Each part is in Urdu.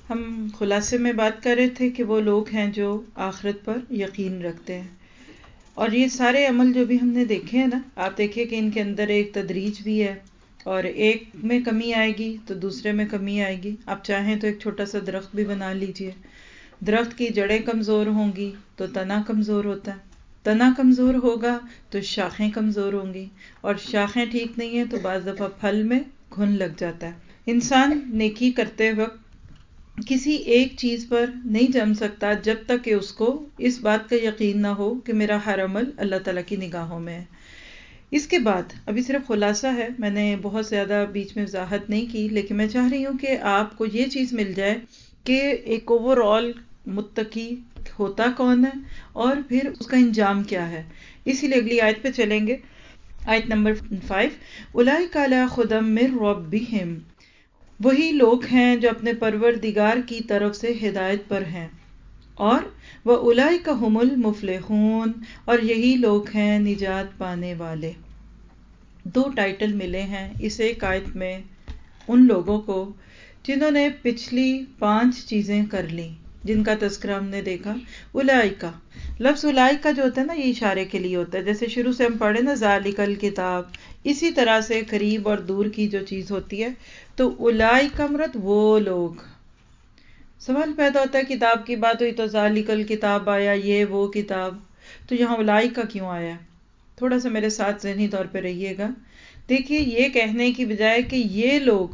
ہم خلاصے میں بات کر رہے تھے کہ وہ لوگ ہیں جو آخرت پر یقین رکھتے ہیں، اور یہ سارے عمل جو بھی ہم نے دیکھے ہیں نا، آپ دیکھیں کہ ان کے اندر ایک تدریج بھی ہے، اور ایک میں کمی آئے گی تو دوسرے میں کمی آئے گی۔ آپ چاہیں تو ایک چھوٹا سا درخت بھی بنا لیجئے، درخت کی جڑیں کمزور ہوں گی تو تنا کمزور ہوتا ہے، تنا کمزور ہوگا تو شاخیں کمزور ہوں گی، اور شاخیں ٹھیک نہیں ہیں تو بعض دفعہ پھل میں گھن لگ جاتا ہے۔ انسان نیکی کرتے وقت کسی ایک چیز پر نہیں جم سکتا جب تک کہ اس کو اس بات کا یقین نہ ہو کہ میرا ہر عمل اللہ تعالیٰ کی نگاہوں میں ہے۔ اس کے بعد ابھی صرف خلاصہ ہے، میں نے بہت زیادہ بیچ میں وضاحت نہیں کی، لیکن میں چاہ رہی ہوں کہ آپ کو یہ چیز مل جائے کہ ایک اوور آل متقی ہوتا کون ہے اور پھر اس کا انجام کیا ہے۔ اسی لیے اگلی آیت پہ چلیں گے، آیت نمبر 5، اولئک علی ھدی من ربہم، وہی لوگ ہیں جو اپنے پروردگار کی طرف سے ہدایت پر ہیں، اور وَأُولَئِکَ هُمُ الْمُفْلِحُونَ، اور یہی لوگ ہیں نجات پانے والے۔ دو ٹائٹل ملے ہیں اس ایک آیت میں ان لوگوں کو جنہوں نے پچھلی 5 چیزیں کر لی، جن کا تذکرہ ہم نے دیکھا۔ اولئکا، لفظ اولئکا جو ہوتا ہے نا، یہ اشارے کے لیے ہوتا ہے، جیسے شروع سے ہم پڑھے نا ذالک الکتاب، اسی طرح سے قریب اور دور کی جو چیز ہوتی ہے تو اولئکا مراد وہ لوگ۔ سوال پیدا ہوتا ہے کتاب کی بات ہوئی تو ذالک الکتاب آیا، یہ وہ کتاب، تو یہاں اولئکا کیوں آیا؟ تھوڑا سا میرے ساتھ ذہنی طور پہ رہیے گا۔ دیکھیے، یہ کہنے کی بجائے کہ یہ لوگ،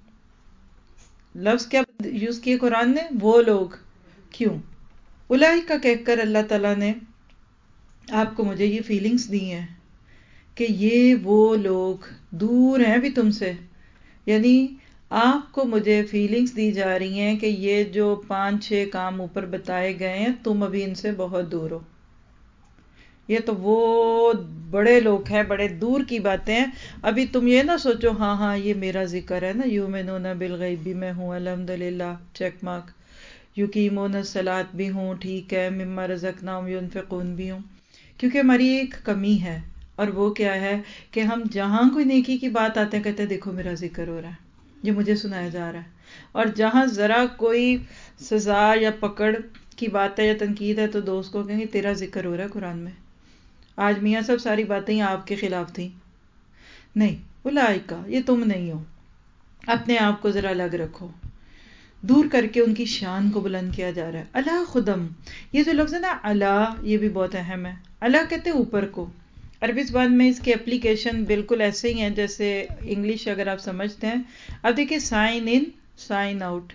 لفظ کیا یوز کیے قرآن نے؟ وہ لوگ۔ کیوں اولئکا کہہ کر اللہ تعالیٰ نے آپ کو مجھے یہ فیلنگز دی ہیں کہ یہ وہ لوگ دور ہیں بھی تم سے، یعنی آپ کو مجھے فیلنگز دی جا رہی ہیں کہ یہ جو 5-6 کام اوپر بتائے گئے ہیں تم ابھی ان سے بہت دور ہو، یہ تو وہ بڑے لوگ ہیں، بڑے دور کی باتیں ہیں، ابھی تم یہ نہ سوچو ہاں یہ میرا ذکر ہے نا، یؤمنون بالغیب بھی میں ہوں الحمدللہ، چیک مارک، یقیمون الصلاۃ بھی ہوں، ٹھیک ہے، مما رزقناہم ينفقون بھی ہوں، کیونکہ ہماری ایک کمی ہے، اور وہ کیا ہے کہ ہم جہاں کوئی نیکی کی بات آتے ہیں کہتے ہیں دیکھو میرا ذکر ہو رہا ہے، یہ مجھے سنایا جا رہا ہے، اور جہاں ذرا کوئی سزا یا پکڑ کی بات ہے یا تنقید ہے تو دوست کو کہیں گے تیرا ذکر ہو رہا ہے قرآن میں، آج میاں صاحب ساری باتیں آپ کے خلاف تھیں۔ نہیں، اولئکا، یہ تم نہیں ہو، اپنے آپ کو ذرا الگ رکھو، دور کر کے ان کی شان کو بلند کیا جا رہا ہے۔ اعلیٰ خدم، یہ جو لفظ ہے نا اعلیٰ، یہ بھی بہت اہم ہے۔ اعلیٰ کہتے ہیں اوپر کو، عربی زبان میں اس کی اپلیکیشن بالکل ایسے ہی ہیں جیسے انگلش اگر آپ سمجھتے ہیں۔ اب دیکھیں sign in, sign out,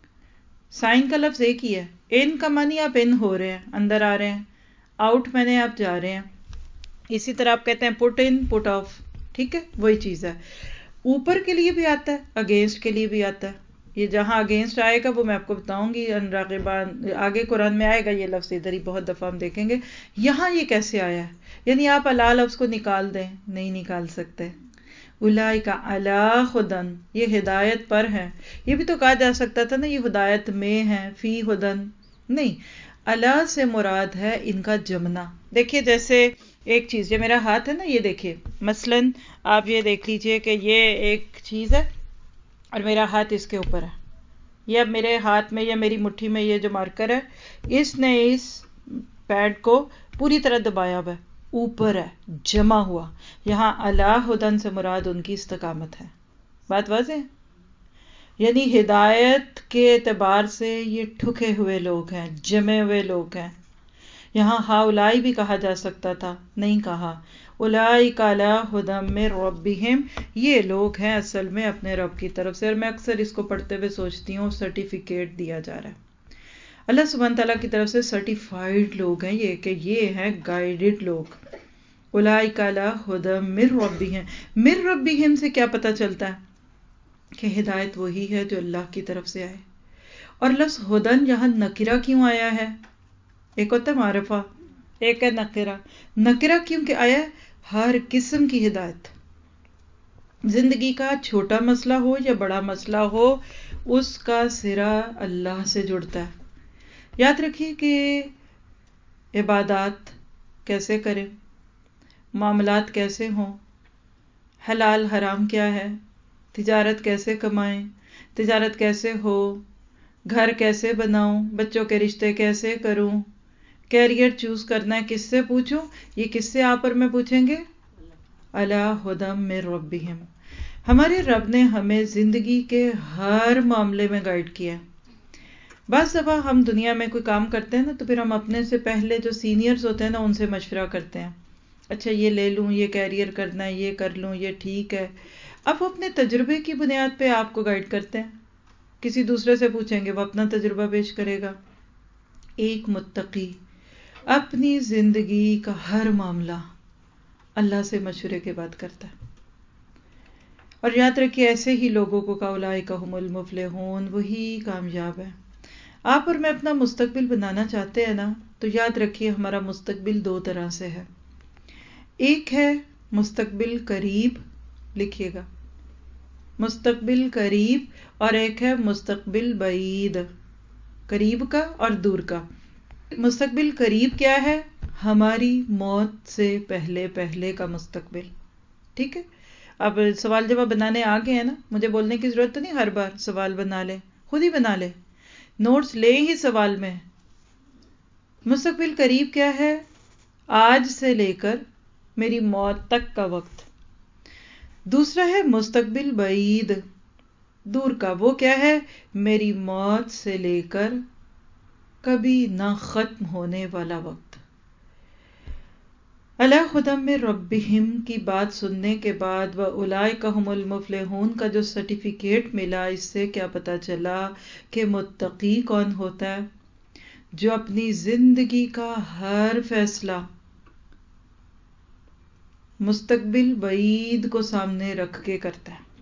sign کا لفظ ایک ہی ہے، ان کا معنی آپ ان ہو رہے ہیں، اندر آ رہے ہیں، آؤٹ میں نے آپ جا رہے ہیں، اسی طرح آپ کہتے ہیں پٹ ان، پٹ آف، ٹھیک ہے، وہی چیز ہے۔ اوپر کے لیے بھی آتا ہے، اگینسٹ کے لیے بھی آتا ہے، یہ جہاں اگینسٹ آئے گا وہ میں آپ کو بتاؤں گی، انراغبان آگے قرآن میں آئے گا یہ لفظ، ادھر ہی بہت دفعہ ہم دیکھیں گے۔ یہاں یہ کیسے آیا ہے؟ یعنی آپ علی لفظ کو نکال دیں، نہیں نکال سکتے۔ اولئک علی ھدی، یہ ہدایت پر ہیں، یہ بھی تو کہا جا سکتا تھا نا یہ ہدایت میں ہیں، فی ھدی، نہیں، علی سے مراد ہے ان کا جمنا۔ دیکھیے جیسے ایک چیز، یہ میرا ہاتھ ہے نا، یہ دیکھیے مثلاً آپ یہ دیکھ لیجئے کہ یہ ایک چیز ہے اور میرا ہاتھ اس کے اوپر ہے، یہ اب میرے ہاتھ میں یا میری مٹھی میں یہ جو مارکر ہے، اس نے اس پیڈ کو پوری طرح دبایا ہوا ہے، اوپر ہے، جمع ہوا، یہاں علی ھدی سے مراد ان کی استقامت ہے۔ بات واضح ہے؟ یعنی ہدایت کے اعتبار سے یہ ٹھکے ہوئے لوگ ہیں، جمے ہوئے لوگ ہیں۔ یہاں ہؤلاء بھی کہا جا سکتا تھا، نہیں کہا، اولئک علی ھدی من ربہم، یہ لوگ ہیں اصل میں اپنے رب کی طرف سے، اور میں اکثر اس کو پڑھتے ہوئے سوچتی ہوں سرٹیفکیٹ دیا جا رہا ہے اللہ سبحانہ تعالیٰ کی طرف سے، سرٹیفائیڈ لوگ ہیں یہ، کہ یہ ہیں گائیڈڈ لوگ۔ اولئک علی ھدی من ربہم، من ربہم سے کیا پتہ چلتا ہے کہ ہدایت وہی ہے جو اللہ کی طرف سے آئے۔ اور لفظ ھدی یہاں نکرہ کیوں آیا ہے؟ ایک ہوتا ہے معرفہ، ایک ہے نکرہ۔ نکرہ کیونکہ آیا ہے ہر قسم کی ہدایت، زندگی کا چھوٹا مسئلہ ہو یا بڑا مسئلہ ہو، اس کا صرہ اللہ سے جڑتا ہے۔ یاد رکھیے کہ عبادات کیسے کریں، معاملات کیسے ہوں، حلال حرام کیا ہے، تجارت کیسے کمائیں، تجارت کیسے ہو، گھر کیسے بناؤں، بچوں کے رشتے کیسے کروں، کیریئر چوز کرنا ہے کس سے پوچھوں، یہ کس سے آپ اور میں پوچھیں گے؟ علی ھدی من ربہم۔ ہمارے رب نے ہمیں زندگی کے ہر معاملے میں گائیڈ کیا ہے۔ بعض دفعہ ہم دنیا میں کوئی کام کرتے ہیں نا تو پھر ہم اپنے سے پہلے جو سینئرز ہوتے ہیں نا ان سے مشورہ کرتے ہیں، اچھا یہ لے لوں، یہ کیریئر کرنا ہے، یہ کر لوں، یہ ٹھیک ہے۔ اب وہ اپنے تجربے کی بنیاد پہ آپ کو گائیڈ کرتے ہیں، کسی دوسرے سے پوچھیں گے وہ اپنا تجربہ پیش کرے گا۔ ایک متقی اپنی زندگی کا ہر معاملہ اللہ سے مشورے کے بعد کرتا ہے، اور یاد رکھیے ایسے ہی لوگوں کو اولئک ھم المفلحون، وہی کامیاب ہے۔ آپ اور میں اپنا مستقبل بنانا چاہتے ہیں نا تو یاد رکھیے ہمارا مستقبل دو طرح سے ہے، ایک ہے مستقبل قریب، لکھیے گا مستقبل قریب، اور ایک ہے مستقبل بعید، قریب کا اور دور کا۔ مستقبل قریب کیا ہے؟ ہماری موت سے پہلے پہلے کا مستقبل، ٹھیک ہے؟ اب سوال جواب بنانے آ گئے ہیں نا، مجھے بولنے کی ضرورت تو نہیں ہر بار سوال بنا لے، خود ہی بنا لے، نوٹس لے ہی سوال میں۔ مستقبل قریب کیا ہے؟ آج سے لے کر میری موت تک کا وقت۔ دوسرا ہے مستقبل بعید، دور کا، وہ کیا ہے؟ میری موت سے لے کر کبھی نہ ختم ہونے والا وقت۔ علی ھدی من ربہم کی بات سننے کے بعد وَأُولَئِکَ ھُمُ الْمُفْلِحُونَ کا جو سرٹیفکیٹ ملا، اس سے کیا پتا چلا کہ متقی کون ہوتا ہے؟ جو اپنی زندگی کا ہر فیصلہ مستقبل بعید کو سامنے رکھ کے کرتا ہے۔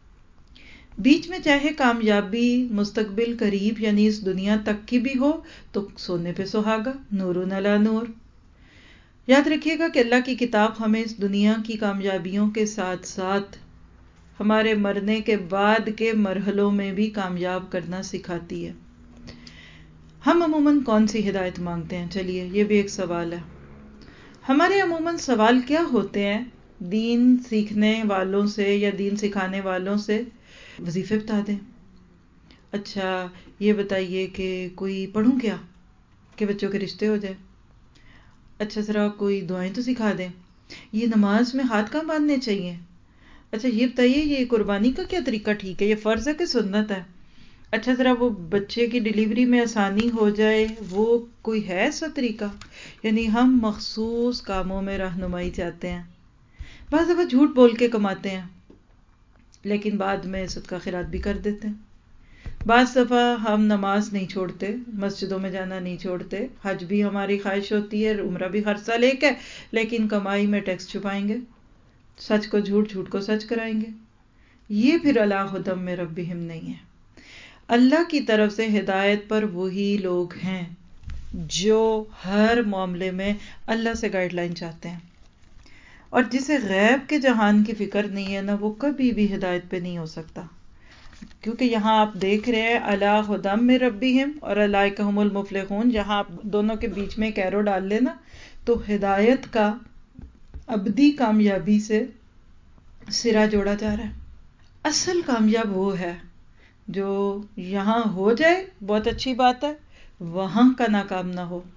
بیچ میں چاہے کامیابی مستقبل قریب یعنی اس دنیا تک کی بھی ہو تو سونے پہ سہاگا، نور علی نور۔ یاد رکھیے گا کہ اللہ کی کتاب ہمیں اس دنیا کی کامیابیوں کے ساتھ ساتھ ہمارے مرنے کے بعد کے مرحلوں میں بھی کامیاب کرنا سکھاتی ہے۔ ہم عموماً کون سی ہدایت مانگتے ہیں؟ چلیے یہ بھی ایک سوال ہے۔ ہمارے عموماً سوال کیا ہوتے ہیں دین سیکھنے والوں سے یا دین سکھانے والوں سے؟ وظیفے بتا دیں، اچھا یہ بتائیے کہ کوئی پڑھوں کیا کہ بچوں کے رشتے ہو جائے، اچھا ذرا کوئی دعائیں تو سکھا دیں، یہ نماز میں ہاتھ کہاں باندھنے چاہیے، اچھا یہ بتائیے یہ قربانی کا کیا طریقہ ٹھیک ہے، یہ فرض ہے کہ سنت ہے، اچھا ذرا وہ بچے کی ڈیلیوری میں آسانی ہو جائے وہ کوئی ہے ایسا طریقہ؟ یعنی ہم مخصوص کاموں میں رہنمائی چاہتے ہیں، بعض دفعہ جھوٹ بول کے کماتے ہیں لیکن بعد میں صدقہ خیرات بھی کر دیتے ہیں، بعض دفعہ ہم نماز نہیں چھوڑتے، مسجدوں میں جانا نہیں چھوڑتے، حج بھی ہماری خواہش ہوتی ہے، عمرہ بھی ہر سال ایک ہے، لیکن کمائی میں ٹیکس چھپائیں گے، سچ کو جھوٹ، جھوٹ کو سچ کرائیں گے۔ یہ پھر علی ھدی من ربہم نہیں ہے۔ اللہ کی طرف سے ہدایت پر وہی لوگ ہیں جو ہر معاملے میں اللہ سے گائیڈ لائن چاہتے ہیں، اور جسے غیب کے جہان کی فکر نہیں ہے نا وہ کبھی بھی ہدایت پہ نہیں ہو سکتا، کیونکہ یہاں آپ دیکھ رہے ہیں علی ھدی من ربہم اور اولئک ھم المفلحون، جہاں آپ دونوں کے بیچ میں ایک ایرو ڈال لینا تو ہدایت کا ابدی کامیابی سے سرا جوڑا جا رہا ہے۔ اصل کامیاب وہ ہے جو یہاں ہو جائے بہت اچھی بات ہے، وہاں کا ناکام نہ ہو۔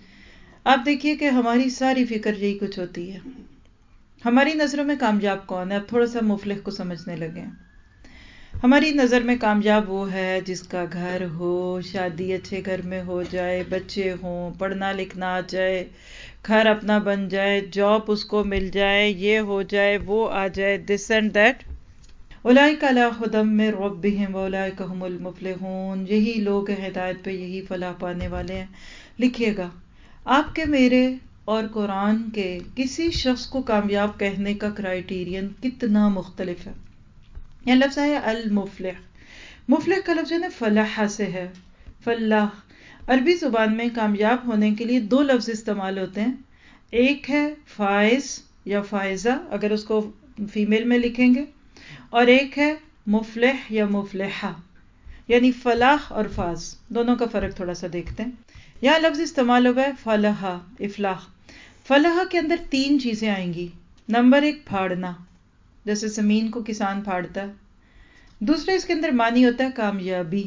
آپ دیکھیے کہ ہماری ساری فکر یہی کچھ ہوتی ہے، ہماری نظروں میں کامیاب کون ہے؟ اب تھوڑا سا مفلح کو سمجھنے لگے ہیں۔ ہماری نظر میں کامیاب وہ ہے جس کا گھر ہو، شادی اچھے گھر میں ہو جائے، بچے ہوں، پڑھنا لکھنا آ جائے، گھر اپنا بن جائے، جاب اس کو مل جائے، یہ ہو جائے، وہ آ جائے، دس اینڈ دیٹ۔ اولئک علی ھدی من ربہم واولئک ھم المفلحون، یہی لوگ ہیں ہدایت پہ، یہی فلاح پانے والے ہیں۔ لکھیے گا آپ کے میرے اور قرآن کے کسی شخص کو کامیاب کہنے کا کرائیٹیرین کتنا مختلف ہے۔ یہ لفظ ہے المفلح، مفلح کا لفظ ہے نا فلاح سے ہے، فلاح۔ عربی زبان میں کامیاب ہونے کے لیے دو لفظ استعمال ہوتے ہیں، ایک ہے فائز یا فائزہ اگر اس کو فیمیل میں لکھیں گے، اور ایک ہے مفلح یا مفلحہ، یعنی فلاح اور فاز، دونوں کا فرق تھوڑا سا دیکھتے ہیں۔ یہاں لفظ استعمال ہوا ہے فلاح، افلاح۔ فلاح کے اندر تین چیزیں آئیں گی، نمبر ایک پھاڑنا، جیسے زمین کو کسان پھاڑتا ہے، دوسرے اس کے اندر معنی ہوتا ہے کامیابی،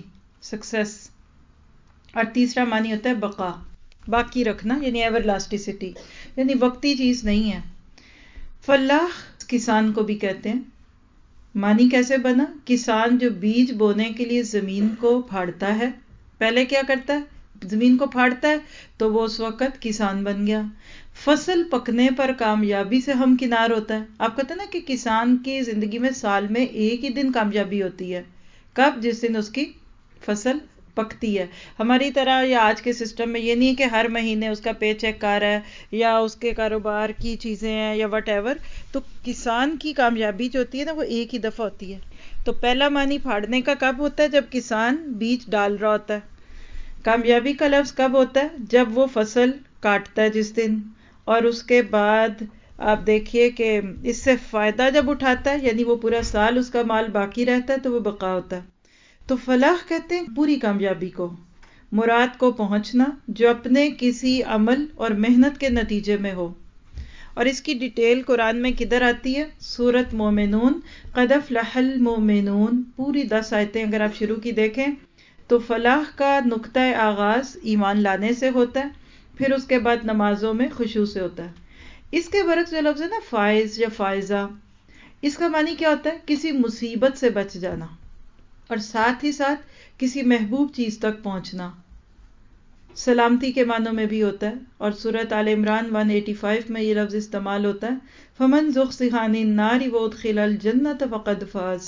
سکسیس. اور تیسرا معنی ہوتا ہے بقا، باقی رکھنا، یعنی ایور لاسٹیسٹی، یعنی وقتی چیز نہیں ہے. فلاح کسان کو بھی کہتے ہیں. معنی کیسے بنا؟ کسان جو بیج بونے کے لیے زمین کو پھاڑتا ہے، پہلے کیا کرتا ہے؟ زمین کو پھاڑتا ہے تو وہ اس وقت کسان بن گیا. فصل پکنے پر کامیابی سے ہمکنار ہوتا ہے. آپ کہتے ہیں نا کہ کسان کی زندگی میں سال میں ایک ہی دن کامیابی ہوتی ہے. کب؟ جس دن اس کی فصل پکتی ہے. ہماری طرح یا آج کے سسٹم میں یہ نہیں ہے کہ ہر مہینے اس کا پے چیک آ رہا ہے یا اس کے کاروبار کی چیزیں ہیں یا وٹ ایور. تو کسان کی کامیابی جو ہوتی ہے نا وہ ایک ہی دفعہ ہوتی ہے. تو پہلا معنی پھاڑنے کا کب ہوتا ہے؟ جب کسان بیج ڈال رہا ہوتا ہے. کامیابی کا لفظ کب ہوتا ہے؟ جب وہ فصل کاٹتا ہے جس دن، اور اس کے بعد آپ دیکھیے کہ اس سے فائدہ جب اٹھاتا ہے، یعنی وہ پورا سال اس کا مال باقی رہتا ہے تو وہ بقا ہوتا ہے. تو فلاح کہتے ہیں پوری کامیابی کو، مراد کو پہنچنا جو اپنے کسی عمل اور محنت کے نتیجے میں ہو. اور اس کی ڈیٹیل قرآن میں کدھر آتی ہے؟ سورۃ مومنون، قد افلح المومنون، پوری 10 آیتیں اگر آپ شروع کی دیکھیں تو فلاح کا نقطہ آغاز ایمان لانے سے ہوتا ہے، پھر اس کے بعد نمازوں میں خشوع سے ہوتا ہے. اس کے برعکس جو لفظ ہے نا فائز یا فائزہ، اس کا معنی کیا ہوتا ہے؟ کسی مصیبت سے بچ جانا اور ساتھ ہی ساتھ کسی محبوب چیز تک پہنچنا. سلامتی کے معنوں میں بھی ہوتا ہے. اور سورۃ آل عمران 185 میں یہ لفظ استعمال ہوتا ہے، فمن زحزح عن النار وادخل الجنۃ فقد فاز.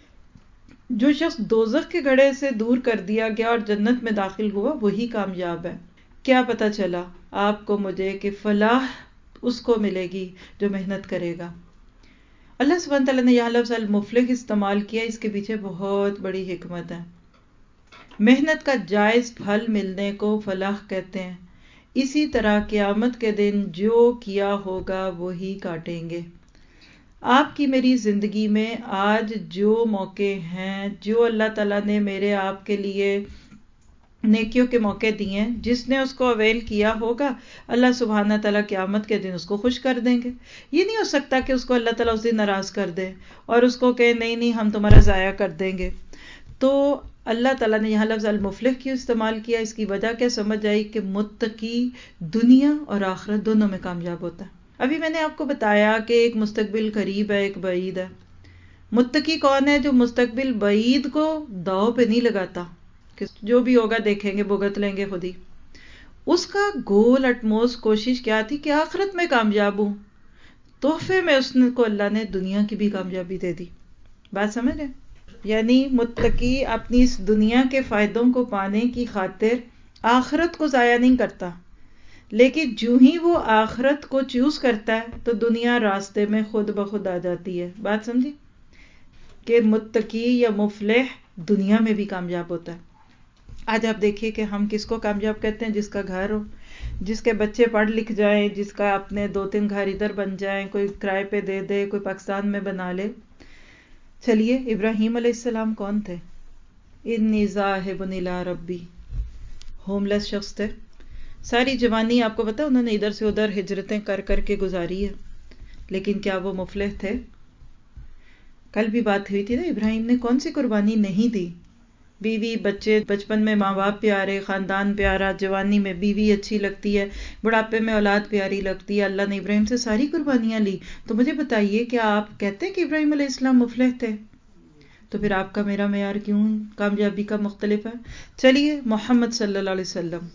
جو شخص دوزخ کے گڑھے سے دور کر دیا گیا اور جنت میں داخل ہوا وہی کامیاب ہے. کیا پتا چلا آپ کو مجھے کہ فلاح اس کو ملے گی جو محنت کرے گا. اللہ سبحانہ تعالیٰ نے یہاں لفظ المفلح استعمال کیا، اس کے پیچھے بہت بڑی حکمت ہے. محنت کا جائز پھل ملنے کو فلاح کہتے ہیں. اسی طرح قیامت کے دن جو کیا ہوگا وہی کاٹیں گے. آپ کی میری زندگی میں آج جو موقع ہیں، جو اللہ تعالیٰ نے میرے آپ کے لیے نیکیوں کے موقع دیے ہیں، جس نے اس کو اویل کیا ہوگا اللہ سبحانہ تعالیٰ قیامت کے دن اس کو خوش کر دیں گے. یہ نہیں ہو سکتا کہ اس کو اللہ تعالیٰ اس دن ناراض کر دے اور اس کو کہ نہیں ہم تمہارا ضائع کر دیں گے. تو اللہ تعالیٰ نے یہاں لفظ المفلح کیوں استعمال کیا؟ اس کی وجہ کیا سمجھ آئی کہ متقی دنیا اور آخرت دونوں میں کامیاب ہوتا ہے. ابھی میں نے آپ کو بتایا کہ ایک مستقبل قریب ہے، ایک بعید ہے. متقی کون ہے؟ جو مستقبل بعید کو داؤ پہ نہیں لگاتا کہ جو بھی ہوگا دیکھیں گے، بھگت لیں گے خود ہی. اس کا گول اٹموسٹ کوشش کیا تھی کہ آخرت میں کامیاب ہوں. تحفے میں اس کو اللہ نے دنیا کی بھی کامیابی دے دی. بات سمجھ رہے؟ یعنی متقی اپنی اس دنیا کے فائدوں کو پانے کی خاطر آخرت کو ضائع نہیں کرتا، لیکن جو ہی وہ آخرت کو چوز کرتا ہے تو دنیا راستے میں خود بخود آ جاتی ہے. بات سمجھی؟ کہ متقی یا مفلح دنیا میں بھی کامیاب ہوتا ہے. آج آپ دیکھیے کہ ہم کس کو کامیاب کہتے ہیں؟ جس کا گھر ہو، جس کے بچے پڑھ لکھ جائیں، جس کا اپنے 2-3 گھر ادھر بن جائیں، کوئی کرائے پہ دے دے، کوئی پاکستان میں بنا لے. چلیے ابراہیم علیہ السلام کون تھے؟ انی ذاہب الی ربی، ہوم لیس شخص تھے. ساری جوانی آپ کو پتا انہوں نے ادھر سے ادھر ہجرتیں کر کر کے گزاری ہے، لیکن کیا وہ مفلح تھے؟ کل بھی بات ہوئی تھی نا، ابراہیم نے کون سی قربانی نہیں دی؟ بیوی بچے، بچپن میں ماں باپ پیارے، خاندان پیارا، جوانی میں بیوی اچھی لگتی ہے، بڑھاپے میں اولاد پیاری لگتی ہے. اللہ نے ابراہیم سے ساری قربانیاں لی. تو مجھے بتائیے کیا آپ کہتے ہیں کہ ابراہیم علیہ السلام مفلح تھے؟ تو پھر آپ کا میرا معیار کیوں کامیابی کا مختلف ہے؟ چلیے محمد صلی اللہ علیہ وسلم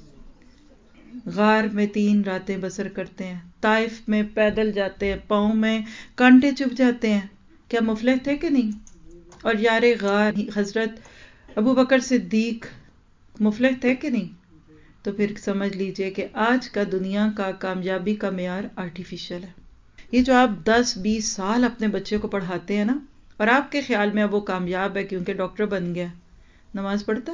غار میں 3 راتیں بسر کرتے ہیں، طائف میں پیدل جاتے ہیں، پاؤں میں کانٹے چبھ جاتے ہیں. کیا مفلح تھے کہ نہیں؟ اور یار غار حضرت ابو بکر صدیق مفلح تھے کہ نہیں؟ تو پھر سمجھ لیجئے کہ آج کا دنیا کا کامیابی کا معیار آرٹیفیشل ہے. یہ جو آپ 10-20 سال اپنے بچے کو پڑھاتے ہیں نا، اور آپ کے خیال میں اب وہ کامیاب ہے کیونکہ ڈاکٹر بن گیا، نماز پڑھتا،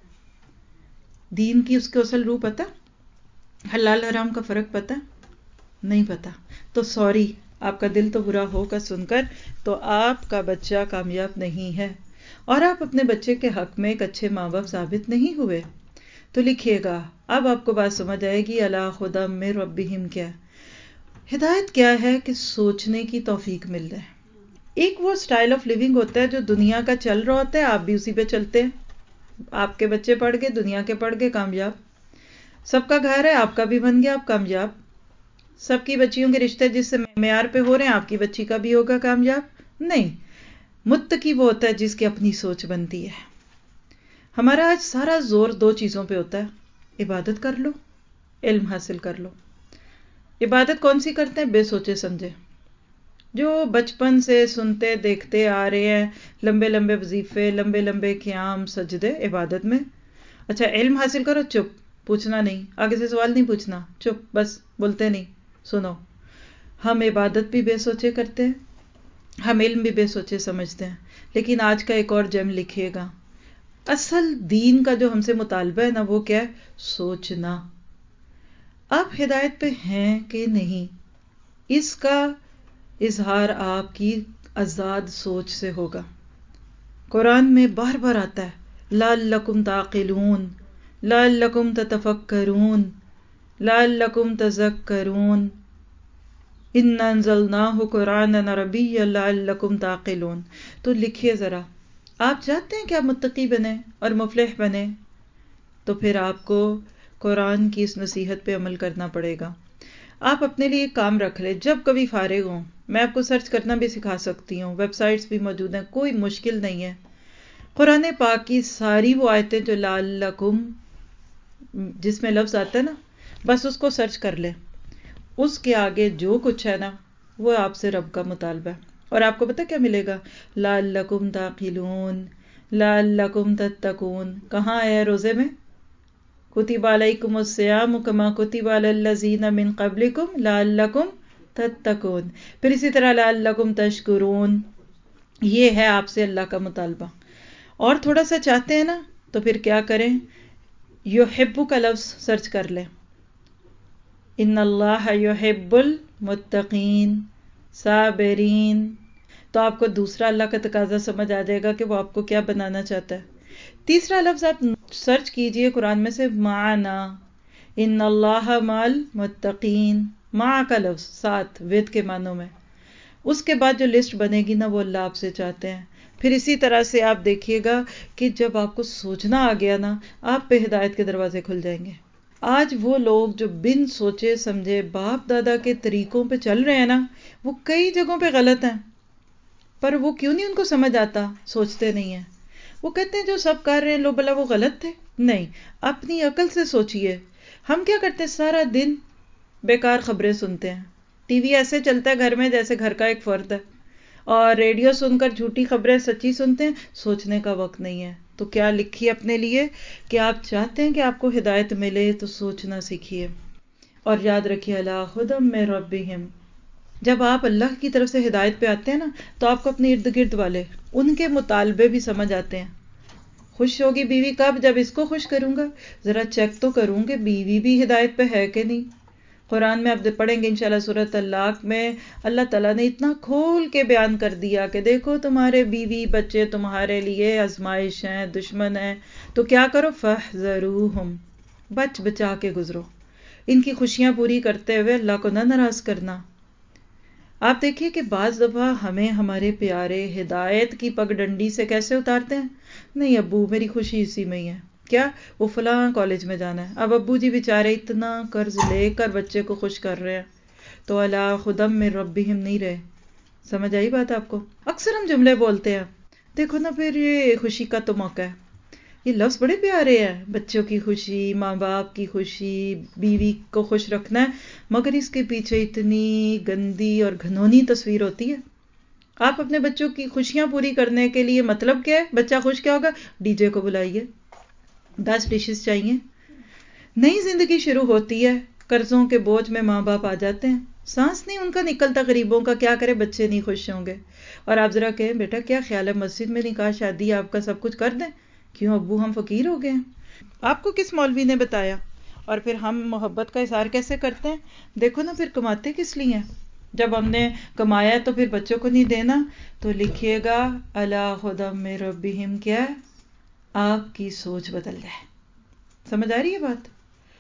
دین کی اس کے اصل روح پتا، حلال حرام کا فرق پتا نہیں پتا، تو سوری، آپ کا دل تو برا ہوگا سن کر، تو آپ کا بچہ کامیاب نہیں ہے اور آپ اپنے بچے کے حق میں ایک اچھے ماں باپ ثابت نہیں ہوئے. تو لکھیے گا، اب آپ کو بات سمجھ آئے گی. الا خدا من ربہم کیا ہدایت کیا ہے کہ سوچنے کی توفیق مل جائے. ایک وہ سٹائل آف لیونگ ہوتا ہے جو دنیا کا چل رہا ہوتا ہے، آپ بھی اسی پہ چلتے ہیں. آپ کے بچے پڑھ گئے، دنیا کے پڑھ گئے، کامیاب. سب کا گھر ہے، آپ کا بھی بن گیا، آپ کامیاب. سب کی بچیوں کے رشتے جس سے معیار پہ ہو رہے ہیں، آپ کی بچی کا بھی ہوگا کامیاب. نہیں، متقی وہ ہوتا ہے جس کی اپنی سوچ بنتی ہے. ہمارا آج سارا زور دو چیزوں پہ ہوتا ہے: عبادت کر لو، علم حاصل کر لو. عبادت کون سی کرتے ہیں؟ بے سوچے سمجھے، جو بچپن سے سنتے دیکھتے آ رہے ہیں، لمبے لمبے وظیفے، لمبے لمبے قیام سجدے عبادت میں. اچھا علم حاصل کرو، چپ، پوچھنا نہیں، آگے سے سوال نہیں پوچھنا، چپ، بس بولتے نہیں. سنو، ہم عبادت بھی بے سوچے کرتے ہیں، ہم علم بھی بے سوچے سمجھتے ہیں. لیکن آج کا ایک اور جم لکھیے گا، اصل دین کا جو ہم سے مطالبہ ہے نا، وہ کیا ہے؟ سوچنا. آپ ہدایت پہ ہیں کہ نہیں، اس کا اظہار آپ کی آزاد سوچ سے ہوگا. قرآن میں بار بار آتا ہے لعلکم تعقلون، لعلکم تتفکرون، لعلکم تذکرون، انا انزلناہ قرآنا عربیا لعلکم تعقلون. تو لکھیے ذرا، آپ چاہتے ہیں کہ آپ متقی بنیں اور مفلح بنیں، تو پھر آپ کو قرآن کی اس نصیحت پہ عمل کرنا پڑے گا. آپ اپنے لیے ایک کام رکھ لیں، جب کبھی فارغ ہوں، میں آپ کو سرچ کرنا بھی سکھا سکتی ہوں، ویب سائٹس بھی موجود ہیں، کوئی مشکل نہیں ہے. قرآن پاک کی ساری وہ آیتیں جو لعلکم جس میں لفظ آتا ہے نا، بس اس کو سرچ کر لیں. اس کے آگے جو کچھ ہے نا، وہ آپ سے رب کا مطالبہ ہے. اور آپ کو پتہ کیا ملے گا؟ لعلکم تعقلون، لعلکم تتقون. کہاں ہے روزے میں؟ کتب علیکم الصیام کما کتب علی الذین من قبلکم لعلکم تتقون. پھر اسی طرح لعلکم تشکرون. یہ ہے آپ سے اللہ کا مطالبہ. اور تھوڑا سا چاہتے ہیں نا، تو پھر کیا کریں؟ یحب کا لفظ سرچ کر لیں. ان اللہ یحب المتقین صابرین. تو آپ کو دوسرا اللہ کا تقاضا سمجھ آ جائے گا کہ وہ آپ کو کیا بنانا چاہتا ہے. تیسرا لفظ آپ سرچ کیجئے قرآن میں سے، معنا. ان اللہ مال متقین، مع کا لفظ ساتھ، ود کے معنوں میں. اس کے بعد جو لسٹ بنے گی نا، وہ اللہ آپ سے چاہتے ہیں. پھر اسی طرح سے آپ دیکھیے گا کہ جب آپ کو سوچنا آ گیا نا، آپ پہ ہدایت کے دروازے کھل جائیں گے. آج وہ لوگ جو بن سوچے سمجھے باپ دادا کے طریقوں پہ چل رہے ہیں نا، وہ کئی جگہوں پہ غلط ہیں. پر وہ کیوں نہیں ان کو سمجھ آتا؟ سوچتے نہیں ہیں. وہ کہتے ہیں جو سب کر رہے ہیں لو بلا وہ غلط تھے. نہیں، اپنی عقل سے سوچئے. ہم کیا کرتے ہیں؟ سارا دن بیکار خبریں سنتے ہیں. ٹی وی ایسے چلتا ہے گھر میں جیسے گھر کا ایک فرد ہے، اور ریڈیو سن کر جھوٹی خبریں سچی سنتے ہیں. سوچنے کا وقت نہیں ہے. تو کیا لکھیے اپنے لیے کہ آپ چاہتے ہیں کہ آپ کو ہدایت ملے تو سوچنا سیکھیے. اور یاد رکھیے علی ہدی من ربہم. جب آپ اللہ کی طرف سے ہدایت پہ آتے ہیں نا، تو آپ کو اپنے ارد گرد والے ان کے مطالبے بھی سمجھ آتے ہیں. خوش ہوگی بیوی کب؟ جب اس کو خوش کروں گا. ذرا چیک تو کروں کہ بیوی بھی ہدایت پہ ہے کہ نہیں. قرآن میں آپ پڑھیں گے انشاءاللہ سورۃ طلاق میں اللہ تعالیٰ نے اتنا کھول کے بیان کر دیا کہ دیکھو تمہارے بیوی بچے تمہارے لیے آزمائش ہیں، دشمن ہیں، تو کیا کرو؟ فاحذروہم، بچ بچا کے گزرو. ان کی خوشیاں پوری کرتے ہوئے اللہ کو نہ ناراض کرنا. آپ دیکھیے کہ بعض دفعہ ہمیں ہمارے پیارے ہدایت کی پگ ڈنڈی سے کیسے اتارتے ہیں. نہیں ابو، میری خوشی اسی میں ہی ہے. کیا؟ وہ فلاں کالج میں جانا ہے. اب ابو جی بیچارے اتنا قرض لے کر بچے کو خوش کر رہے ہیں، تو الی ہدی من ربہم نہیں رہے. سمجھ آئی بات آپ کو؟ اکثر ہم جملے بولتے ہیں، دیکھو نا پھر یہ خوشی کا تو موقع ہے. یہ لفظ بڑے پیارے ہیں، بچوں کی خوشی، ماں باپ کی خوشی، بیوی کو خوش رکھنا ہے، مگر اس کے پیچھے اتنی گندی اور گھنونی تصویر ہوتی ہے. آپ اپنے بچوں کی خوشیاں پوری کرنے کے لیے مطلب کیا ہے؟ بچہ خوش کیا ہوگا؟ ڈی جے کو بلائیے، 10 ڈشز چاہیے. نئی زندگی شروع ہوتی ہے، قرضوں کے بوجھ میں ماں باپ آ جاتے ہیں، سانس نہیں ان کا نکلتا غریبوں کا. کیا کرے؟ بچے نہیں خوش ہوں گے. اور آپ ذرا کہیں بیٹا کیا خیال ہے مسجد میں نکاح شادی آپ کا سب کچھ کر دیں؟ کیوں ابو ہم فقیر ہو گئے ہیں. آپ کو کس مولوی نے بتایا؟ اور پھر ہم محبت کا اظہار کیسے کرتے ہیں؟ دیکھو نا پھر کماتے کس لیے ہیں؟ جب ہم نے کمایا تو پھر بچوں کو نہیں دینا. تو لکھیے گا الی ہدی من ربہم. کیا ہے؟ آپ کی سوچ بدل جائے. سمجھ آ رہی ہے بات؟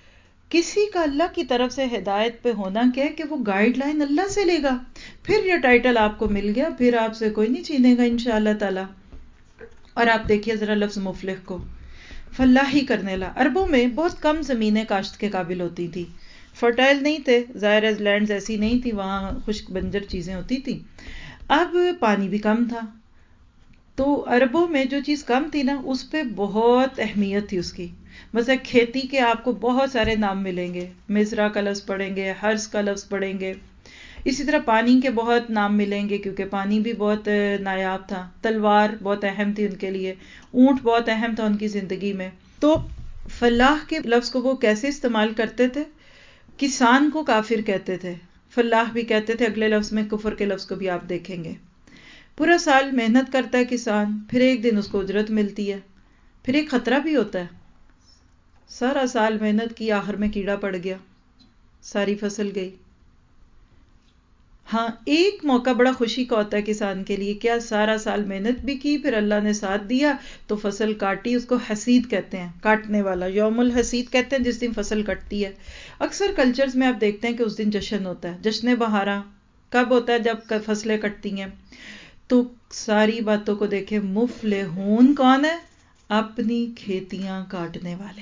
کسی کا اللہ کی طرف سے ہدایت پہ ہونا کیا ہے کہ وہ گائیڈ لائن اللہ سے لے گا. پھر یہ ٹائٹل آپ کو مل گیا، پھر آپ سے کوئی نہیں چھینے گا انشاءاللہ تعالی. اور آپ دیکھیے ذرا لفظ مفلح کو. فلاحی کرنے لا. عربوں میں بہت کم زمینیں کاشت کے قابل ہوتی تھی، فرٹائل نہیں تھے، ظاہر لینڈز ایسی نہیں تھی، وہاں خشک بنجر چیزیں ہوتی تھی. اب پانی بھی کم تھا، تو عربوں میں جو چیز کم تھی نا اس پہ بہت اہمیت تھی اس کی. مثلا کھیتی کے آپ کو بہت سارے نام ملیں گے، مزرع کا لفظ پڑھیں گے، حرث کا لفظ پڑھیں گے. اسی طرح پانی کے بہت نام ملیں گے کیونکہ پانی بھی بہت نایاب تھا. تلوار بہت اہم تھی ان کے لیے، اونٹ بہت اہم تھا ان کی زندگی میں. تو فلاح کے لفظ کو وہ کیسے استعمال کرتے تھے؟ کسان کو کافر کہتے تھے، فلاح بھی کہتے تھے. اگلے لفظ میں کفر کے لفظ کو بھی آپ دیکھیں گے. پورا سال محنت کرتا ہے کسان، پھر ایک دن اس کو اجرت ملتی ہے. پھر ایک خطرہ بھی ہوتا ہے، سارا سال محنت کی، آخر میں کیڑا پڑ گیا، ساری فصل گئی. ہاں ایک موقع بڑا خوشی کا ہوتا ہے کسان کے لیے، کیا سارا سال محنت بھی کی، پھر اللہ نے ساتھ دیا تو فصل کاٹی. اس کو حسید کہتے ہیں، کاٹنے والا، یوم الحسید کہتے ہیں جس دن فصل کٹتی ہے. اکثر کلچرز میں آپ دیکھتے ہیں کہ اس دن جشن ہوتا ہے. جشن بہارا کب ہوتا ہے؟ جب فصلیں کٹتی ہیں. تو ساری باتوں کو دیکھیں، مفلحون کون ہے؟ اپنی کھیتیاں کاٹنے والے.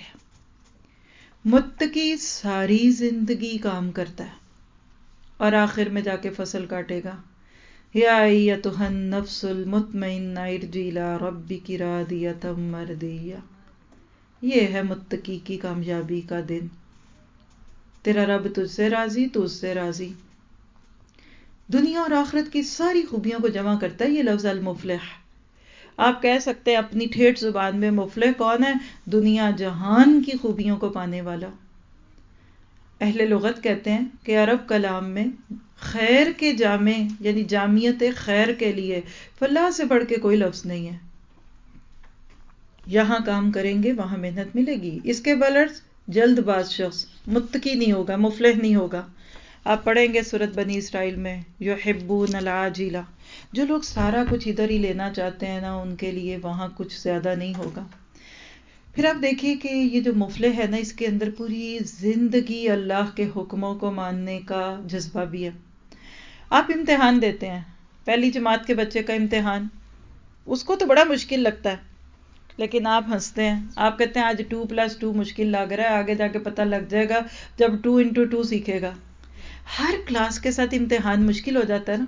متقی ساری زندگی کام کرتا ہے اور آخر میں جا کے فصل کاٹے گا. یا ایتھا النفس المطمئنہ ارجعی الی ربک راضیۃ مرضیہ. یہ ہے متقی کی کامیابی کا دن. تیرا رب تجھ سے راضی، تو اس سے راضی. دنیا اور آخرت کی ساری خوبیوں کو جمع کرتا ہے یہ لفظ المفلح. آپ کہہ سکتے ہیں اپنی ٹھیٹھ زبان میں، مفلح کون ہے؟ دنیا جہان کی خوبیوں کو پانے والا. اہل لغت کہتے ہیں کہ عرب کلام میں خیر کے جامع یعنی جامعیت خیر کے لیے فلاح سے بڑھ کے کوئی لفظ نہیں ہے. یہاں کام کریں گے وہاں محنت ملے گی. اس کے برعکس جلد باز شخص متقی نہیں ہوگا، مفلح نہیں ہوگا. آپ پڑھیں گے سورۃ بنی اسرائیل میں، یحبون العاجلہ، جو لوگ سارا کچھ ادھر ہی لینا چاہتے ہیں نا، ان کے لیے وہاں کچھ زیادہ نہیں ہوگا. پھر آپ دیکھیے کہ یہ جو مفلح ہے نا، اس کے اندر پوری زندگی اللہ کے حکموں کو ماننے کا جذبہ بھی ہے. آپ امتحان دیتے ہیں، پہلی جماعت کے بچے کا امتحان، اس کو تو بڑا مشکل لگتا ہے، لیکن آپ ہنستے ہیں، آپ کہتے ہیں آج 2+2 مشکل لگ رہا ہے، آگے جا کے پتہ لگ جائے گا جب 2×2 سیکھے گا. ہر کلاس کے ساتھ امتحان مشکل ہو جاتا ہے نا.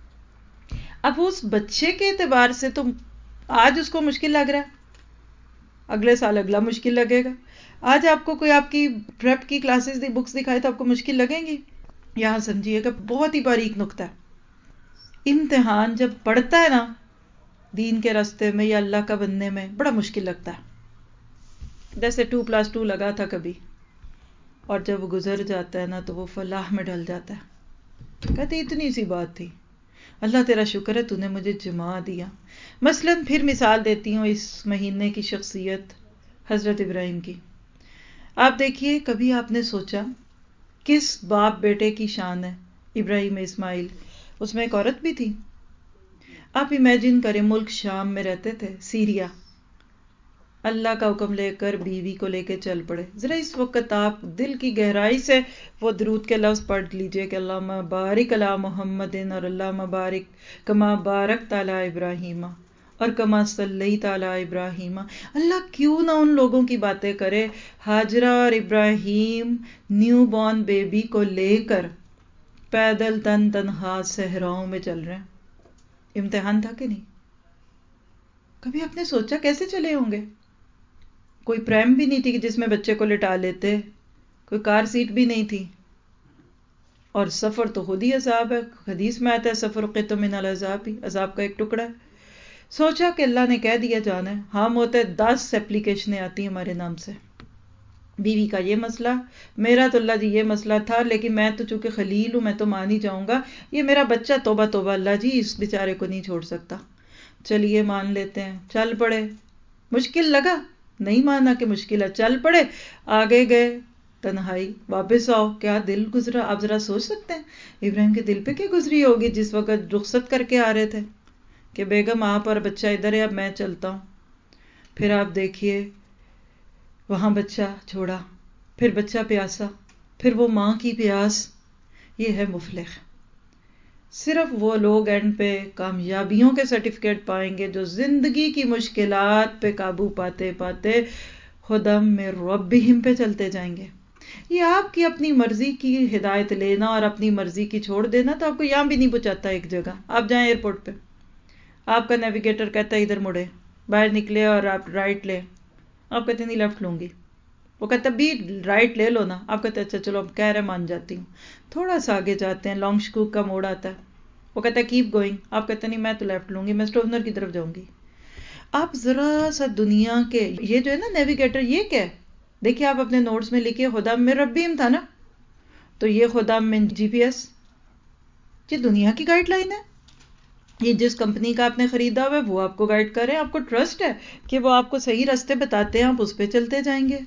اب اس بچے کے اعتبار سے تو آج اس کو مشکل لگ رہا ہے، اگلے سال اگلا مشکل لگے گا. آج آپ کو کوئی آپ کی پریپ کی کلاسز دی بکس دکھائے تو آپ کو مشکل لگیں گی. یہاں سمجھیے کہ بہت ہی باریک نقطہ ہے. امتحان جب پڑتا ہے نا دین کے راستے میں یا اللہ کا بننے میں، بڑا مشکل لگتا ہے. جیسے 2+2 لگا تھا کبھی، اور جب گزر جاتا ہے نا تو وہ فلاح میں ڈل جاتا ہے. کہتے اتنی سی بات تھی، اللہ تیرا شکر ہے تو نے مجھے جما دیا. مثلاً پھر مثال دیتی ہوں اس مہینے کی شخصیت حضرت ابراہیم کی. آپ دیکھیے، کبھی آپ نے سوچا کس باپ بیٹے کی شان ہے ابراہیم اسماعیل؟ اس میں ایک عورت بھی تھی. آپ امیجن کریں، ملک شام میں رہتے تھے، سیریا. اللہ کا حکم لے کر بیوی کو لے کے چل پڑے. ذرا اس وقت آپ دل کی گہرائی سے وہ درود کے لفظ پڑھ لیجئے کہ اللہم بارک علی محمد اور اللہم بارک کما بارکت علی ابراہیم اور کما صلیت علی ابراہیم. اللہ کیوں نہ ان لوگوں کی باتیں کرے، ہاجرہ اور ابراہیم نیو بورن بیبی کو لے کر پیدل تنہا صحراؤں میں چل رہے ہیں. امتحان تھا کہ نہیں؟ کبھی آپ نے سوچا کیسے چلے ہوں گے؟ کوئی پریم بھی نہیں تھی کہ جس میں بچے کو لٹا لیتے، کوئی کار سیٹ بھی نہیں تھی، اور سفر تو خود ہی عذاب ہے. حدیث میں آتا ہے سفر قطع من العذاب، ہی عذاب کا ایک ٹکڑا ہے. سوچا کہ اللہ نے کہہ دیا جانا ہے، ہم ہوتے 10 اپلیکیشنیں آتی ہیں ہمارے نام سے. بیوی کا یہ مسئلہ، میرا تو اللہ جی یہ مسئلہ تھا، لیکن میں تو چونکہ خلیل ہوں، میں تو مان ہی جاؤں گا. یہ میرا بچہ، توبہ توبہ اللہ جی اس بیچارے کو نہیں چھوڑ سکتا. چلیے مان لیتے ہیں، چل پڑے. مشکل لگا؟ نہیں مانا کہ مشکل ہے، چل پڑے. آگے گئے، تنہائی، واپس آؤ، کیا دل گزرا. آپ ذرا سوچ سکتے ہیں ابراہیم کے دل پہ کیا گزری ہوگی جس وقت رخصت کر کے آ رہے تھے کہ بیگم آپ اور بچہ ادھر ہے، اب میں چلتا ہوں. پھر آپ دیکھیے وہاں بچہ چھوڑا، پھر بچہ پیاسا، پھر وہ ماں کی پیاس. یہ ہے مفلح. صرف وہ لوگ اینڈ پہ کامیابیوں کے سرٹیفکیٹ پائیں گے جو زندگی کی مشکلات پہ قابو پاتے پاتے ہدی من ربہم پہ چلتے جائیں گے. یہ آپ کی اپنی مرضی کی ہدایت لینا اور اپنی مرضی کی چھوڑ دینا تو آپ کو یہاں بھی نہیں پہنچاتا. ایک جگہ آپ جائیں ایئرپورٹ پہ، آپ کا نیویگیٹر کہتا ہے ادھر مڑے، باہر نکلے اور آپ رائٹ لے، آپ کہتے نہیں لیفٹ لوں گی، وہ کہتا بھی رائٹ لے لو نا، آپ کہتے اچھا چلو اب کہہ رہے مان جاتی ہوں. تھوڑا سا آگے جاتے ہیں، لانگ شکوک کا موڑ آتا ہے، وہ کہتا ہے کیپ گوئنگ، آپ کہتے نہیں میں تو لیفٹ لوں گی، میں اسٹورنر کی طرف جاؤں گی. آپ ذرا سا دنیا کے یہ جو ہے نا نیویگیٹر، یہ کیا ہے؟ دیکھیے آپ اپنے نوٹس میں لکھیے ہدی من ربہم تھا نا، تو یہ ہدی من جی پی ایس، یہ دنیا کی گائیڈ لائن ہے. یہ جس کمپنی کا آپ نے خریدا ہوا ہے وہ آپ کو گائیڈ کر رہے ہیں، آپ کو ٹرسٹ ہے کہ وہ آپ کو صحیح راستے بتاتے ہیں، آپ اس پہ چلتے جائیں گے.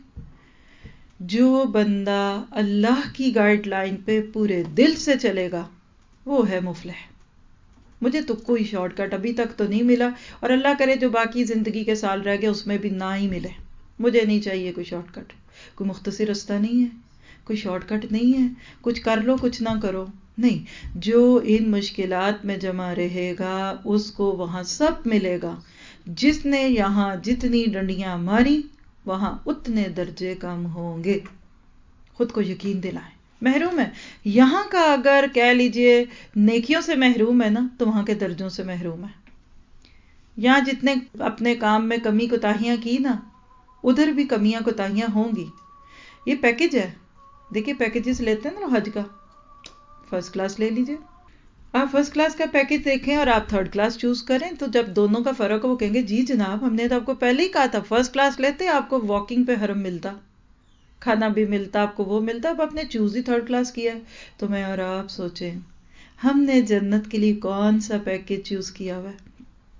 جو بندہ اللہ کی گائیڈ لائن پہ پورے دل سے چلے گا وہ ہے مفلح. مجھے تو کوئی شارٹ کٹ ابھی تک تو نہیں ملا، اور اللہ کرے جو باقی زندگی کے سال رہ گئے اس میں بھی نہ ہی ملے. مجھے نہیں چاہیے کوئی شارٹ کٹ، کوئی مختصر رستہ نہیں ہے، کوئی شارٹ کٹ نہیں ہے، کچھ کر لو کچھ نہ کرو نہیں. جو ان مشکلات میں جمع رہے گا اس کو وہاں سب ملے گا. جس نے یہاں جتنی ڈنڈیاں ماری وہاں اتنے درجے کم ہوں گے. خود کو یقین دلائیں. محروم ہے یہاں کا، اگر کہہ لیجئے نیکیوں سے محروم ہے نا تو وہاں کے درجوں سے محروم ہے. یہاں جتنے اپنے کام میں کمی کوتاہیاں کی نا ادھر بھی کمیاں کوتاہیاں ہوں گی. یہ پیکج ہے، دیکھیے پیکجز لیتے ہیں نا حج کا، فرسٹ کلاس لے لیجئے. آپ فرسٹ کلاس کا پیکج دیکھیں اور آپ تھرڈ کلاس چوز کریں تو جب دونوں کا فرق ہو وہ کہیں گے جی جناب ہم نے تو آپ کو پہلے ہی کہا تھا فرسٹ کلاس لیتے، آپ کو واکنگ پہ حرم ملتا، کھانا بھی ملتا، آپ کو وہ ملتا، اب آپ نے چوز ہی تھرڈ کلاس کیا ہے. تو میں اور آپ سوچیں ہم نے جنت کے لیے کون سا پیکج چوز کیا ہوا ہے.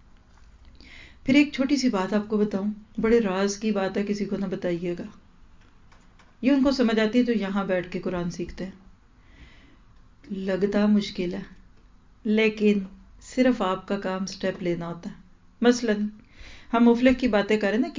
پھر ایک چھوٹی سی بات آپ کو بتاؤں، بڑے راز کی بات ہے، کسی کو نہ بتائیے گا، یہ ان کو سمجھ آتی ہے جو یہاں بیٹھ کے قرآن سیکھتے ہیں. لگتا مشکل ہے لیکن صرف آپ کا کام سٹیپ لینا ہوتا ہے. مثلا ہم مفلح کی باتیں کریں نا،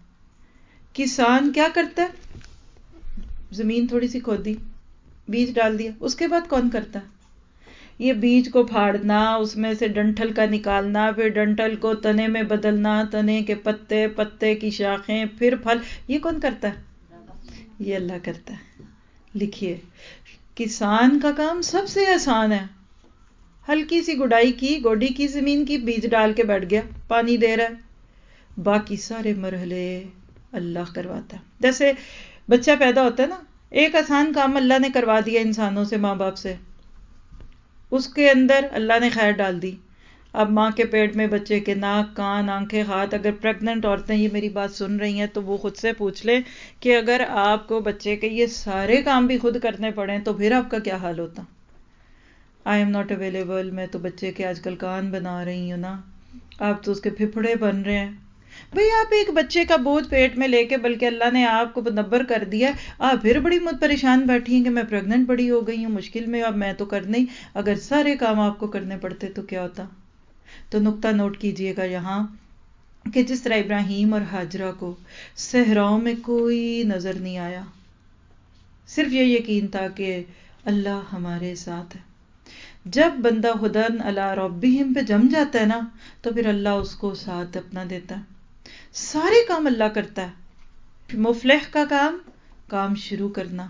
کسان کیا کرتا ہے؟ زمین تھوڑی سی کھودی، بیج ڈال دیا، اس کے بعد کون کرتا ہے؟ یہ بیج کو پھاڑنا، اس میں سے ڈنٹل کا نکالنا، پھر ڈنٹل کو تنے میں بدلنا، تنے کے پتے، پتے کی شاخیں، پھر پھل، یہ کون کرتا ہے؟ یہ اللہ کرتا ہے. لکھیے کسان کا کام سب سے آسان ہے. ہلکی سی گوڈی کی زمین کی، بیج ڈال کے بیٹھ گیا، پانی دے رہا ہے، باقی سارے مرحلے اللہ کرواتا ہے. جیسے بچہ پیدا ہوتا ہے نا، ایک آسان کام اللہ نے کروا دیا انسانوں سے، ماں باپ سے، اس کے اندر اللہ نے خیر ڈال دی. اب ماں کے پیٹ میں بچے کے ناک، کان، آنکھیں، ہاتھ، اگر پریگننٹ عورتیں یہ میری بات سن رہی ہیں تو وہ خود سے پوچھ لیں کہ اگر آپ کو بچے کے یہ سارے کام بھی خود کرنے پڑیں تو پھر آپ کا کیا حال ہوتا. آئی ایم ناٹ اویلیبل، میں تو بچے کے آج کل کان بنا رہی ہوں نا، آپ تو اس کے پھپھڑے بن رہے ہیں. بھئی آپ ایک بچے کا بوجھ پیٹ میں لے کے، بلکہ اللہ نے آپ کو منور کر دیا، آپ پھر بڑی پریشان بیٹھی ہیں کہ میں پریگننٹ بڑی ہو گئی ہوں، مشکل میں، اب میں تو کرنے ہی، اگر سارے کام آپ کو کرنے پڑتے تو کیا ہوتا. تو نقطہ نوٹ کیجئے گا یہاں کہ جس طرح ابراہیم اور ہاجرہ کو صحراؤں میں کوئی نظر نہیں آیا، صرف یہ یقین تھا کہ اللہ ہمارے ساتھ ہے. جب بندہ ہدن علی ربہم پہ جم جاتا ہے نا تو پھر اللہ اس کو ساتھ اپنا دیتا ہے. سارے کام اللہ کرتا ہے. مفلح کا کام شروع کرنا،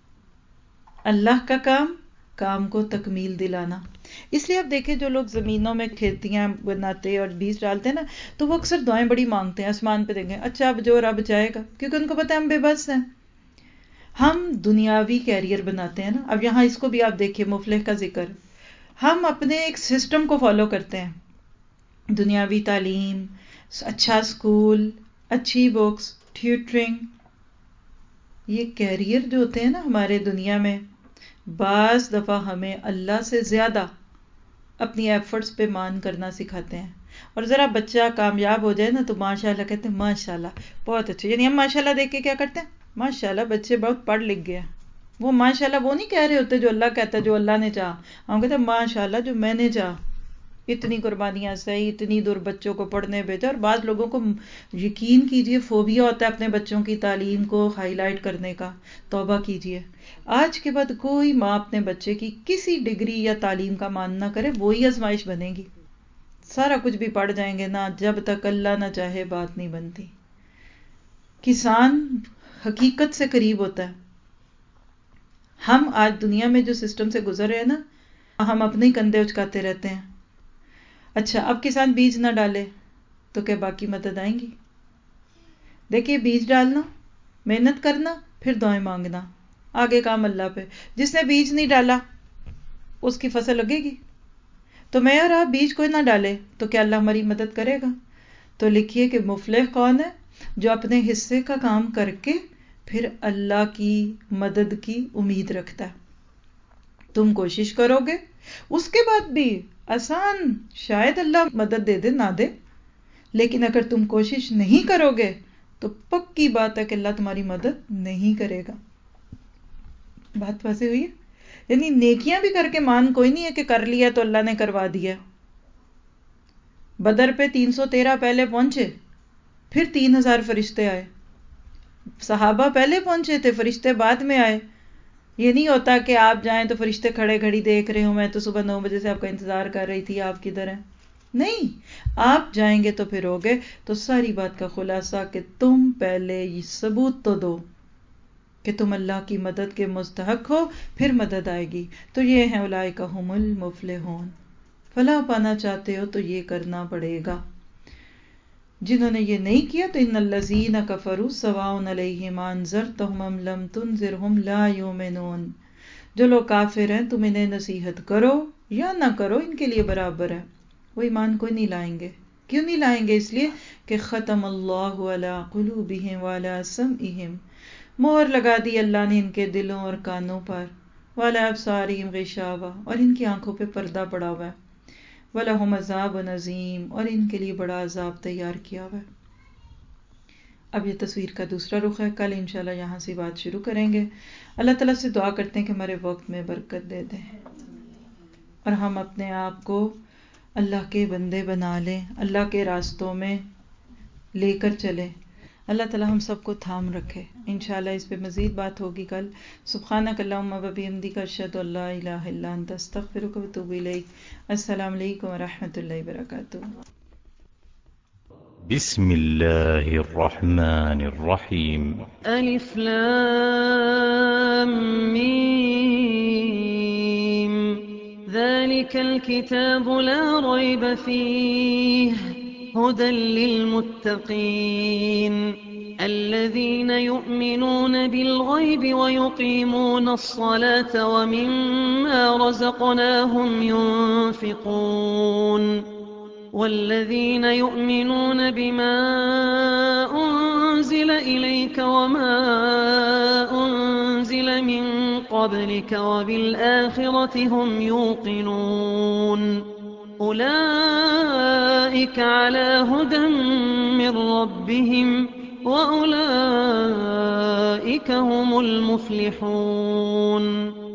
اللہ کا کام کو تکمیل دلانا. اس لیے آپ دیکھیں جو لوگ زمینوں میں کھیتیاں بناتے اور بیج ڈالتے ہیں نا تو وہ اکثر دعائیں بڑی مانگتے ہیں، آسمان پہ دیکھیں اچھا اب جو رب چاہے گا، کیونکہ ان کو پتہ ہے ہم بے بس ہیں. ہم دنیاوی کیریئر بناتے ہیں نا، اب یہاں اس کو بھی آپ دیکھیں مفلح کا ذکر، ہم اپنے ایک سسٹم کو فالو کرتے ہیں، دنیاوی تعلیم، اچھا اسکول، اچھی بکس، ٹیوٹرنگ. یہ کیریئر جو ہوتے ہیں نا ہمارے دنیا میں، بعض دفعہ ہمیں اللہ سے زیادہ اپنی ایفرٹس پہ مان کرنا سکھاتے ہیں. اور ذرا بچہ کامیاب ہو جائے نا تو ماشاءاللہ کہتے ہیں ماشاءاللہ بہت اچھے، یعنی ہم ماشاءاللہ دیکھ کے کیا کرتے ہیں، ماشاءاللہ بچے بہت پڑھ لکھ گئے. وہ ماشاءاللہ وہ نہیں کہہ رہے ہوتے جو اللہ کہتا ہے، جو اللہ نے چاہا. ہم کہتے ہیں ماشاءاللہ جو میں نے چاہا، اتنی قربانیاں سہی، اتنی دور بچوں کو پڑھنے بھیجا. اور بعض لوگوں کو یقین کیجئے فوبیا ہوتا ہے اپنے بچوں کی تعلیم کو ہائی لائٹ کرنے کا. توبہ کیجئے، آج کے بعد کوئی ماں اپنے بچے کی کسی ڈگری یا تعلیم کا مان نہ کرے، وہی آزمائش بنے گی. سارا کچھ بھی پڑھ جائیں گے نا، جب تک اللہ نہ چاہے بات نہیں بنتی. کسان حقیقت سے قریب ہوتا ہے. ہم آج دنیا میں جو سسٹم سے گزر رہے ہیں نا، ہم اپنے ہی کندھے اچکاتے رہتے ہیں. اچھا اب کسان بیج نہ ڈالے تو کیا باقی مدد آئیں گی؟ دیکھیے بیج ڈالنا، محنت کرنا، پھر دعائیں مانگنا، آگے کام اللہ پہ. جس نے بیج نہیں ڈالا اس کی فصل لگے گی. تو میں اور آپ بیج کوئی نہ ڈالے تو کیا اللہ ہماری مدد کرے گا؟ تو لکھیے کہ مفلح کون ہے؟ جو اپنے حصے کا کام کر کے پھر اللہ کی مدد کی امید رکھتا ہے. تم کوشش کرو گے، اس کے بعد بھی آسان شاید اللہ مدد دے دے نہ دے، لیکن اگر تم کوشش نہیں کرو گے تو پکی بات ہے کہ اللہ تمہاری مدد نہیں کرے گا. بات واضح ہوئی ہے؟ یعنی نیکیاں بھی کر کے مان کوئی نہیں ہے کہ کر لیا تو اللہ نے کروا دیا. بدر پہ 313 پہلے پہنچے، پھر 3000 فرشتے آئے. صحابہ پہلے پہنچے تھے، فرشتے بعد میں آئے. یہ نہیں ہوتا کہ آپ جائیں تو فرشتے کھڑے گھڑی دیکھ رہے ہوں، میں تو صبح 9 بجے سے آپ کا انتظار کر رہی تھی، آپ کدھر ہیں؟ نہیں، آپ جائیں گے تو پھر ہوگے. تو ساری بات کا خلاصہ کہ تم پہلے یہ ثبوت تو دو کہ تم اللہ کی مدد کے مستحق ہو، پھر مدد آئے گی. تو یہ ہیں اولئک ھم المفلحون. فلاح پانا چاہتے ہو تو یہ کرنا پڑے گا. جنہوں نے یہ نہیں کیا تو ان الذین کفروا سواء علیہم انذرتہم ام لم تنذرہم لا یؤمنون. جو لوگ کافر ہیں تم انہیں نصیحت کرو یا نہ کرو ان کے لیے برابر ہے، وہ ایمان کو نہیں لائیں گے. کیوں نہیں لائیں گے؟ اس لیے کہ ختم اللہ علی قلوبہم وعلی سمعہم، مہر لگا دی اللہ نے ان کے دلوں اور کانوں پر، وعلی ابصارہم غشاوہ، اور ان کی آنکھوں پہ پردہ پڑا ہوا ہے، وَلَهُمْ عَذَابٌ عَظِيمٌ، اور ان کے لیے بڑا عذاب تیار کیا ہوا ہے. اب یہ تصویر کا دوسرا رخ ہے. کل انشاءاللہ یہاں سے بات شروع کریں گے. اللہ تعالیٰ سے دعا کرتے ہیں کہ ہمارے وقت میں برکت دے دیں اور ہم اپنے آپ کو اللہ کے بندے بنا لیں، اللہ کے راستوں میں لے کر چلیں. اللہ تعالیٰ ہم سب کو تھام رکھے. انشاءاللہ اس پہ مزید بات ہوگی کل. سبحانک اللہم و بحمدک اشہد ان لا الہ الا انت استغفرک و اتوب الیک. السلام علیکم ورحمۃ اللہ وبرکاتہ. بسم الله الرحمن الرحيم. ألف لام ميم. ذلك الكتاب لا ريب فيه هدى للمتقين الذين يؤمنون بالغيب ويقيمون الصلاة ومما رزقناهم ينفقون والذين يؤمنون بما أنزل إليك وما أنزل من قبلك وبالآخرة هم يوقنون أولئك على هدى من ربهم وأولئك هم المفلحون.